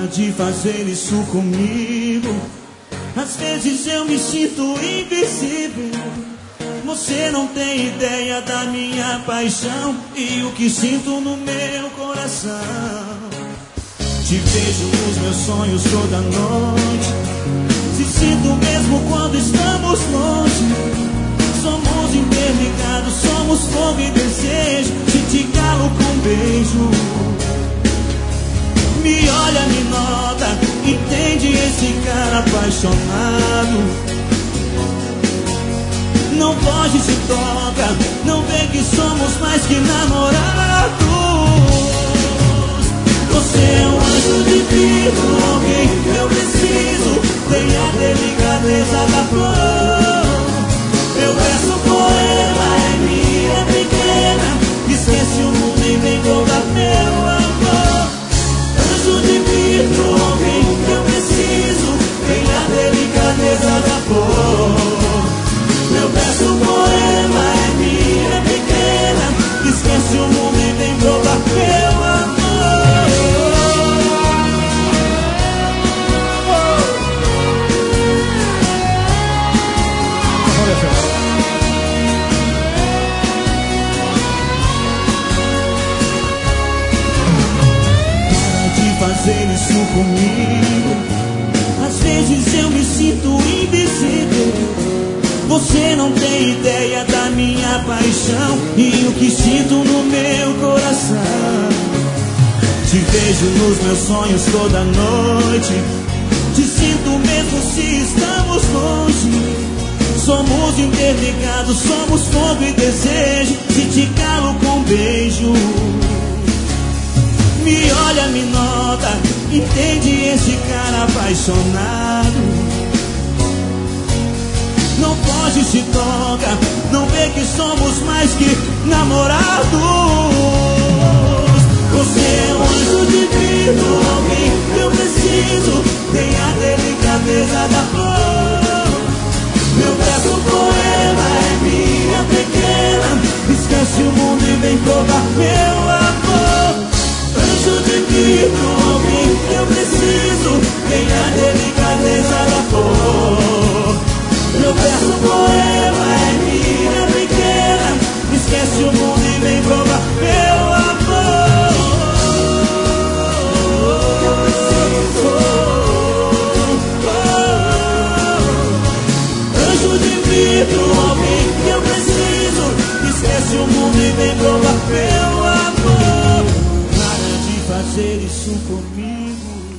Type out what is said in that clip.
de fazer isso comigo. Às vezes eu me sinto invisível. Você não tem ideia da minha paixão e o que sinto no meu coração. Te vejo nos meus sonhos toda noite. Se sinto mesmo quando estamos longe. Somos interligados, somos fogo e desejo. Te calo com um beijo. Me olha, me nota, entende esse cara apaixonado. Não foge, se toca, não vê que somos mais que namorados. Você é um anjo divino, alguém que eu preciso. Tem a delicadeza da flor. Eu peço poema, é minha pequena. Esquece o mundo e vem tocar meu amor. Anjo divino, alguém que eu preciso. Tem a delicadeza da flor. Eu peço poema, é minha pequena. Esquece o mundo e vem provar meu amor. Para de fazer isso comigo. Às vezes eu me sinto invisível. Você não tem ideia da minha paixão e o que sinto no meu coração. Te vejo nos meus sonhos toda noite. Te sinto mesmo se estamos longe. Somos interligados, somos fogo e desejo. Te calo com um beijo. Me olha, me nota, entende esse cara apaixonado. Não foge, se toca, não vê que somos mais que namorados. Você é um anjo divino, alguém que eu preciso. Tem a delicadeza da flor. Meu verso poema é minha pequena. Esquece o mundo e vem provar meu amor. Anjo divino, alguém que eu preciso. Tem a delicadeza da flor. Meu verso poema é minha pequena. Esquece o mundo e vem provar meu amor. Eu preciso. Anjo divino, alguém que eu preciso. Esquece o mundo e vem provar meu amor. Para de fazer isso comigo.